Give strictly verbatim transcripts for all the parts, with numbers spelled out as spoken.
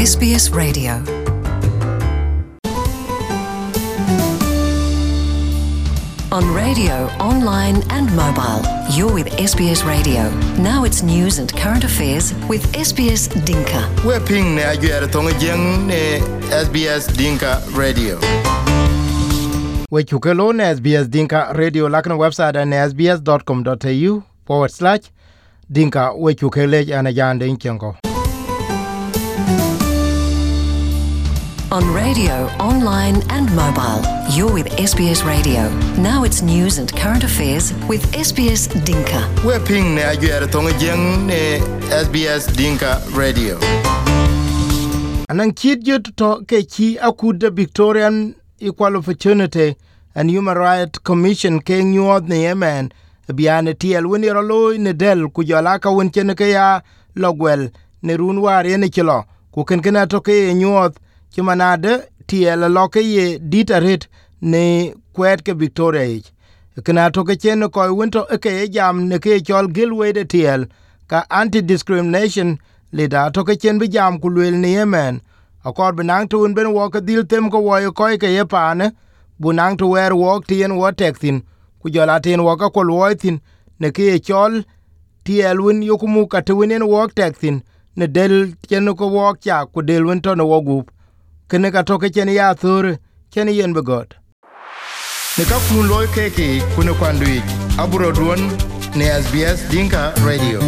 S B S Radio. On radio, online and mobile, you're with S B S Radio. Now it's news and current affairs with S B S Dinka. We're ping ne ajuere tonga jeng ne S B S Dinka Radio. We chukelo ne S B S Dinka Radio lakna website ne s b s dot com dot a u forward slash Dinka we chukele anajande inchenko. On radio, online and mobile, you're with S B S Radio. Now it's news and current affairs with S B S Dinka. We're ping ne ajuere tonga jeng ne S B S Dinka Radio. Anang chid jut to ke chi akuda Victorian Equal Opportunity and Human Rights Commission ke nyuod ne yemen biane tiel wini rolo ne del kujalaka winchene ke ya logwel ne runwar yene chilo kukenkena to ke nyuod Kimanade tiel loke ye ditarit ne kwet ke Victoria ich. Kena toke chen ko winto ke jam ne ke chol gilwe de tiel ka anti-discrimination lida toke chen bi jam kulwel ni yemen. Akor benang tu ben wok dil tem ko woy ko ke ye pane bunang tu wer wok tien wo tektin ku jola tien wok ko woytin ne ke chol tiel win yokumu ka twinen wok tektin ne del chen ko wok cha ku del winto no wogup. Kene ka toke chen ya thur chen yen begot ne ka kun loy keke kune kwandui aburo duon ne S B S Dinka Radio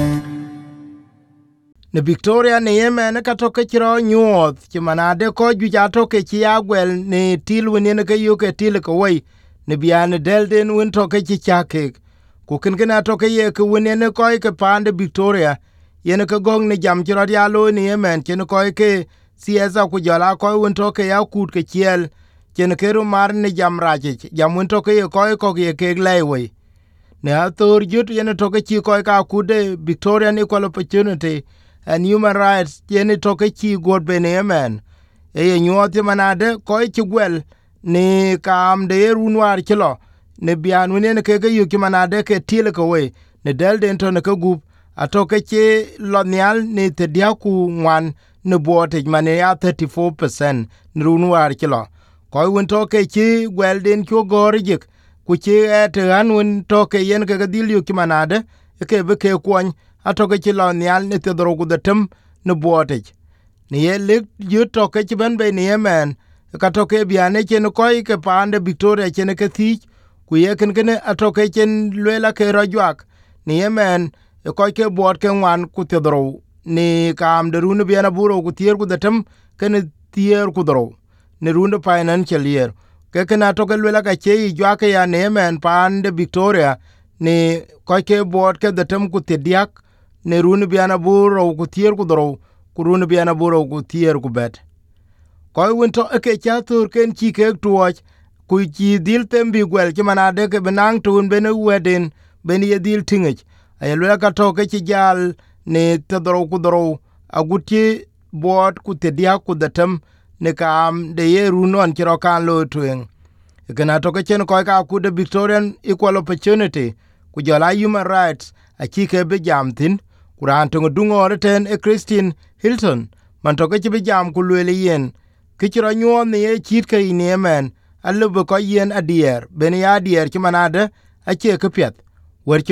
ne Victoria ne yemen ka toke chiro nyuoth chimanade ko ju ja toke chi agwel ne tilwini ne ke yuke til ko wei ne biane delden win toke chi chake ku ken gena toke ye ke wini ne ko ke pande Victoria yen ke gong ne jam chiro ya lo ne yemen chen ko ke siasa ku jala ko won toke ya kut ke chiel chen keru mar ne jam raje jam won toke ye ko ko ye ke lewe ne ator jut yen toke chi ko ka kude Victorian Equal Opportunity and Human Rights yen toke chi god benemen e ye nyoti manade ko chi gwel ne kam de runwar chilo ne bian winen ke ke yuki manade ke tile ko we ne del den to ne ko gup atoke che lonial ne te diaku ngwan ne bote mane ya thirty-four percent nrunwar kilo ko won toke chi gwelden ko gorjik ku chi et anun toke yen ke gadil yu kimanade ke be ke kwon atoke chi lo nyal ne te drogu de tem ne bote ne ye le yu toke chi ben be ne yemen ka toke biane chen ko ke pande Victoria chen ke thi ku ye ken ken atoke chen lela ke rojwak ne yemen ko ke bot ke wan ku te drogu ni kam de runu biana buro ku tier ku datem ken tier ku dro ne runu financial year ke kana to ke lela ka che jwa ke ya ne men pan de Victoria ni ko ke bot ke datem ku tidiak ne runu biana buro ku tier ku dro ku runu biana buro ku tier ku bet ko winto ke chatur ken chi ke tuoch ku chi dil tem bi gwel ki manade ke benang tun bene weden ben ye dil tingich ay lela ka to ke chi jal ne tedro kudro aguti bot ku tedia ku datem ne kam de yeru non kiro kan lo twen kana to ke chen ko ka ku de Victorian Equal Opportunity ku jola Human Rights a chike be jamtin kuran to dungo ten e Christine Hilton man to ke be jam ku le yen kichiro nyo ne e chit ke ni men allo ko yen adier ben ya adier kimanade a che ke pet. It's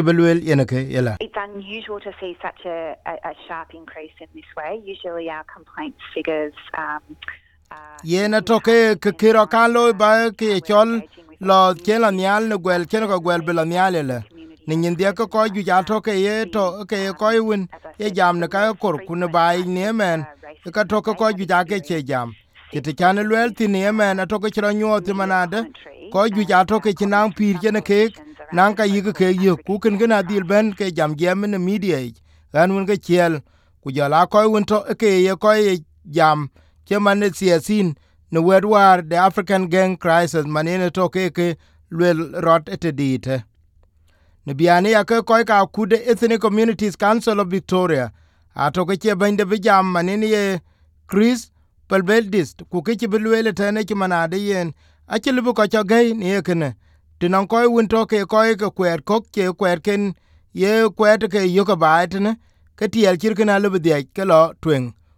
unusual to see such a, a, a sharp increase in this way. Usually our complaints figures um yena toke ke kiro kalo ba ke chol lo chela nyal ne gwel chen ko gwel bela nyal le ni ndia ko ko ju ja toke ye to ke ko win ye jam ne ka kor kun bai ne men ka toke ko ju ja ke che jam kiti kan lwel ti ne men atoke chiro nyoti manade ko ju ja toke chinang pir chen ke nan ka yige ke ye ku ken gena dil ben ke jam jam ne media gan won ke chiel ku jala ko won to ke ye ko ye jam ke man siasin ne wedwar the African gang crisis manene to ke ke lwel rot etedite ne biane ya ke ko ka ku de Ethnic Communities Council of Victoria ato ke che ben de jam manene ye Chris Pelbeldis ku ke che belwele tane ke manade yen a che libu ko choge ne kene tinan koy won to ke koy ke kwer kok ke kwer ken ye kwet ke yo ka baet ne ke tiel chir kana le bdia ke lo twen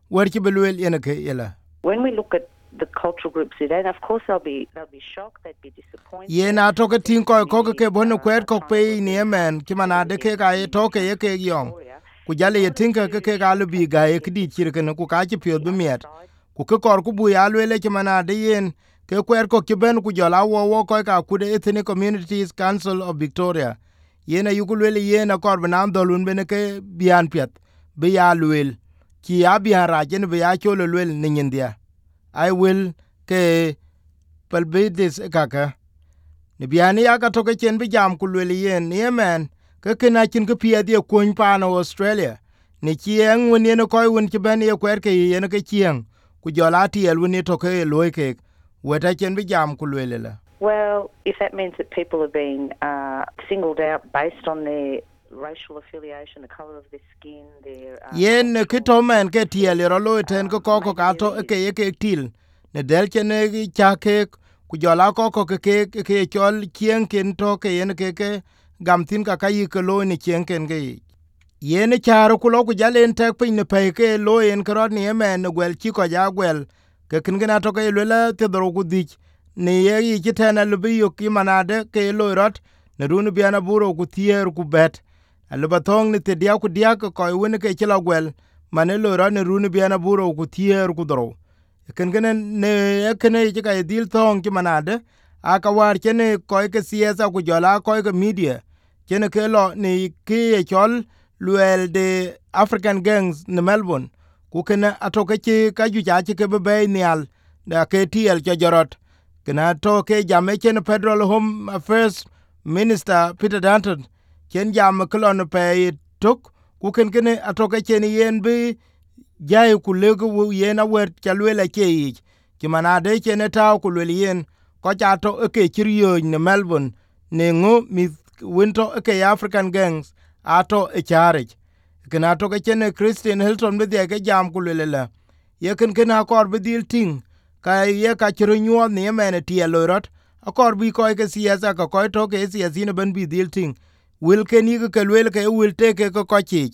wer ci belwel yen ke yela. When we look at the cultural groups today, of course they'll be they'll be shocked, they'd be disappointed. Ye na to ke tin ko ko ke bon kwet ko pe ni men ki mana de ke ga to ke ye ke yom ku jale ye tin ke ke ga lu bi ga ye kidi chir ke ku ka ci pyo bi miet ku ke kor ku bu ya lu le ki mana de yen ke kwer ko ki ben ku jola wo wo ko ka ku de Ethnic Communities Council of Victoria ye na yu ku le ye na kor ban dolun ben ke bian pet bi ya lu ki ya bi ra jen bi ya cho lu ni ndia I will ke palbidis kaka ni biani ya ka toke chen bi jam ku le yen ni men ke kena chin ke pia die kun pa no Australia ni chieng woni no koy won ti ben ye kwer ke yen ke chieng ku jola ti el woni to ke loy ke weta chen bi jam ku le la. Well, if that means that people are being uh, singled out based on their racial affiliation, the colour of their skin, their uh, yen ke to men ke ti el ro loy ten ko ko ka to ke ye ke til ne del chen e cha ke ku jola ko ko ke ke ke chol chieng ken to ke yen ke ke gam tin ka kai ke lo ni chieng ken ke yen charo ku lo ku jalen tek pin ne pe ke lo yen krot ni men gwel chi ko ja gwel ke kin gina to ke lo la te dro ku dik ni ye yi kitana lu bi yo ki manade ke lo rot ne runu bi ana buro ku tier ku bet alu batong ni te dia ku dia ko ko woni ke chila gwel mane lo ro ne runu bi ana buro ku tier ku dro ken gene ne ekene ji ka dil thong ki manade aka war kene ko ke siasa ku jola ko ke media kene ke lo ni ki chol luel de African gangs ne Melbourne ku kene atoke ki ka ju ja ke be nial da ke tiel ke jorot kena to ke jame ken Federal Home Affairs Minister Peter Dutton ken jam klon pe tok ku ken kene atoke ken yen bi jay ku lego yen awer chalwela ke yi ki manade ken ta ku le yen ko ja to ke kiryo ne Melbourne ne ngo mi winto ke African gangs ato e charge kena to ke ken Christian Hilton be de ke jam ku le la ye ken ken akor be dil ting ka ye ka chiro nyo ne mene tie lorot akor bi ko ke siasa ka ko to ke siasa ne ban bi dil ting wil ken yi ke wel ke wil te ke ko ko chi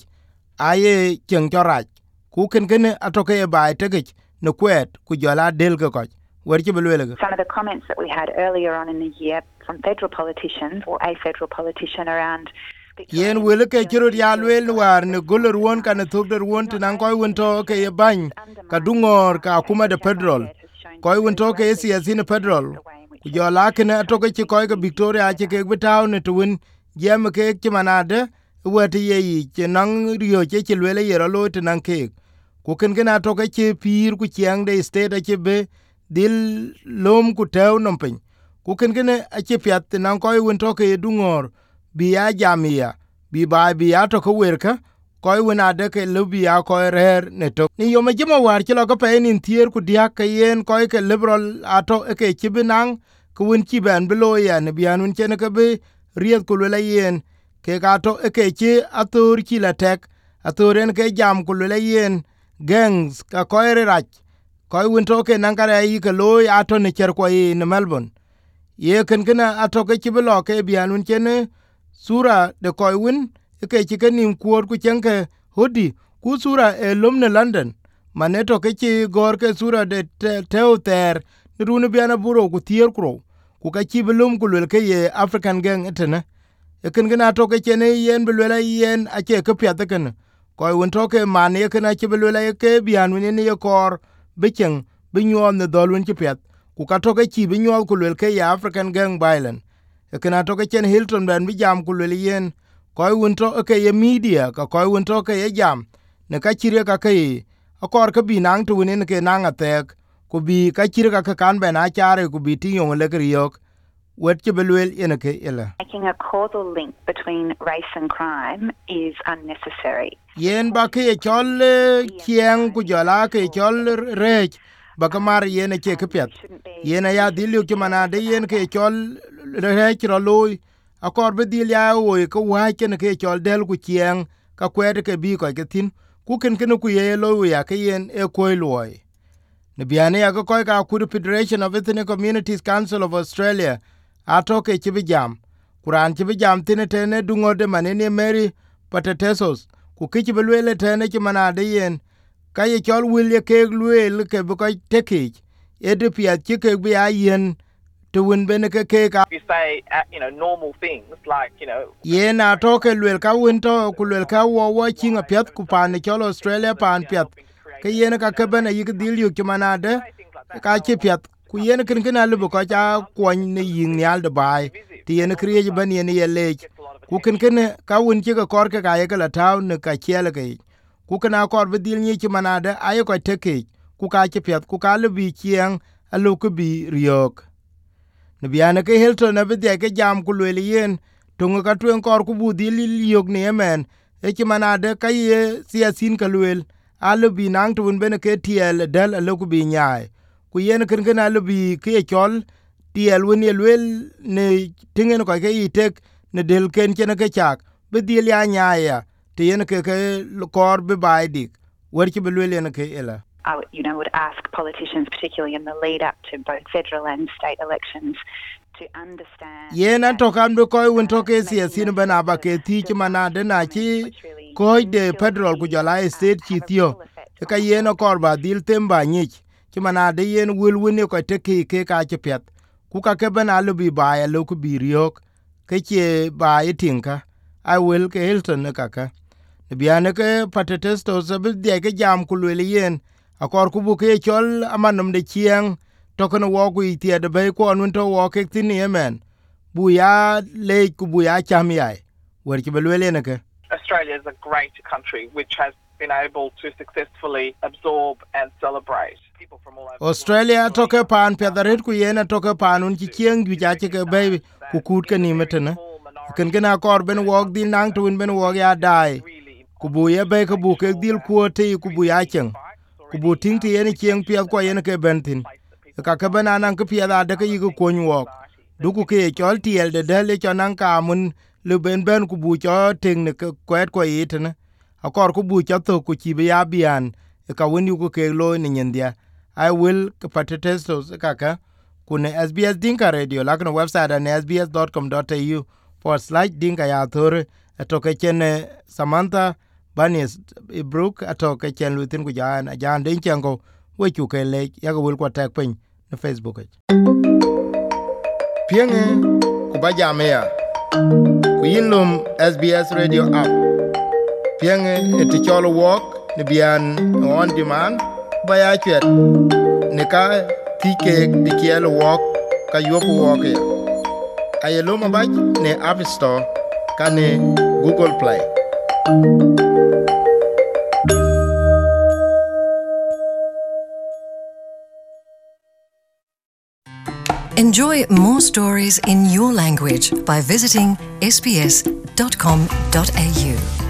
aye chen choraj ku ken ken atoke e bai te ke ne kwet ku jola del ke ko wer ki belwele. Some of the comments that we had earlier on in the year from federal politicians or a federal politician around yen wele ke chiro ya lwel war ne golor won kan thugder won tinan koy won to ke ye ban ka dungor ka kuma de federal koy won to ke siasa ne federal ku jola ken atoke ki koy ke Victoria ke ke bitaw ne tuun jem ke ki manade wete ye yi ke nan riyo ke ki lwele ye ro tinan ke ku ken ken atoke ki pir ku chiang de state ke be dil lom ku tew nompin ku ken ken a ki pyat nan koy won to ke dungor bi ya jamia bi ba bi ya to ko werka koy wona de ke lubi ya ko rer ne to ni yo me jimo war ki lo ko pe nin tier ku dia ke yen koy ke liberal ato ke kibinang ku won ki ben bilo ya ne bianun chen ke be riet ku le yen ke ga to ke ki atur ki la tek aturen ke jam ku le yen gangs ka koy rach koy won to ke nan kare yi ke lo ya to ne cher ko yi ne Melbourne ye ken kana ato ke kibilo ke bianun chen sura de koy win ke ci ke nim kuor ku chenke hodi ku sura e lomne London maneto ke ci gor ke sura de teuter runu biana buro ku tier kro ku ka ci belum ku le ke ye African gang etene e ken gna to ke chene yen belwela yen a che ke pyate ken koy won to ke man ye ken a ci belwela ke bian win ne ye kor bichen binyon ne dolun ci pyat ku ka to ke ci binyon ku le ke ye African gang violent e ken a to ke chen Hilton ben bi jam ku le yen koy won to ke ye media ka koy won to ke ye jam ne ka chire ka ke akor ka bi nang tu ne ke nang atek ku bi ka chire ka kan be na chare ku bi ti yong le kriok wet ke belwel ene ke ele. Making a causal link between race and crime is unnecessary. Yen ba ke chol kieng ku jola ke chol rech ba kamar yen ke ke pet yen ya dilu ke manade yen ke chol rech ro loy akor be dil ya o ko wa ken ke chol del ku chieng ka kwede ke bi ko ke tin ku ken ken ku ye lo ya ke yen e ko loy ne biane ya ko ka ku Federation of Ethnic Communities Council of Australia atoke ke bi jam kuran ke bi jam tin tene dungo de manene Mary Patatesos ku ke bi lele tene ke manade yen ka ye chol wil ye ke luel ke bu ko teki e de pia ti ke bi ayen to win ben ke ke ka you say uh, you know normal things like you know ye na to ke luel ka win to ku luel ka wo wo chinga pet ku pa ne chol Australia pan pet ke ye na ka ke ben yi dil yu manade ka chi pet ku ye na kin kin alu ko ja kwon ne yin nyal de bai ti ye na kriye ben ye ne ye le ku kin kin ka win ti ka kor ke ka ye ka la taw ne ka chele ke ku kana kor bi dil ni chi manade ayo ko teke ku ka chi pet ku ka lu bi chieng alu ku bi riok ne biane ke Hilton na bi de ke jam ku le yen tunga ka twen kor ku bu dil liok ne men e chi manade ka ye siasin ka luel alu bi nang tun ben ke tiel del alu ku bi nyaai ku yen kin kin alu bi ke chol tiel wen ye luel ne tingen ko ke itek ne del ken chen ke chak bi dil ya nyaaya te yen ke ke kor bi bai dik wer ki bi luel yen ke ela I would, you know, would ask politicians, particularly in the lead up to both federal and state elections, to understand. Yen an to kan bi koy won to ke siasin ben aba ke ti ki manade na ki koy de federal ku jala state ki tio e ka yen kor ba dil temba nyich ki manade yen wil woni ko te ke ke ka ti pet ku ka ke ben alu bi ba ya lu ku bi riok ke che ba itinka I will ke Hilton ne kaka ne biane ke patates to se bi de ke jam ku le yen akor ku bu ke chol amanum de chieng to kono wo ku itie de be ko nun to wo ke tin yemen bu ya le ku bu ya cham yai wer ki belwele ne ke Australia is a great country which has been able to successfully absorb and celebrate people from all over Australia to ke pan pedaret ku yena to ke pan un ki chieng ju ja ke be ku kut ke ni metene ken ken akor ben wo di nang tun ben wo ya dai ku bu ye be ku bu ke dil ku te ku bu ya chen ku bu ting ti yen chieng pia ko yen ke bentin ka ke ben anan ke pia da de ke yigu ko nyok du ku ke chol tiel de de le chonan ka mun le ben ben ku bu cho ting ne ko kwet ko itene akor ku bu cho to ku chi be ya bian e ka wen yu ku ke lo ni nyendia I will patates to ka ka kune S B S Dinka Radio lakno website an s b s dot com dot a u for slide dinka ya thore atoke chene Samantha Banis Ibrook atoke chen lutin ku jan jan den chango we chu ke le ya go wil ko tek pin na Facebook pienge ku ba jamea ku yinlum S B S Radio app pienge eti cholo walk ne bian on demand ba ya chet ne ka tike di kielo walk ka yoku walk ya ayelo mabaj ne App Store ka ne Google Play. Enjoy more stories in your language by visiting s b s dot com dot a u.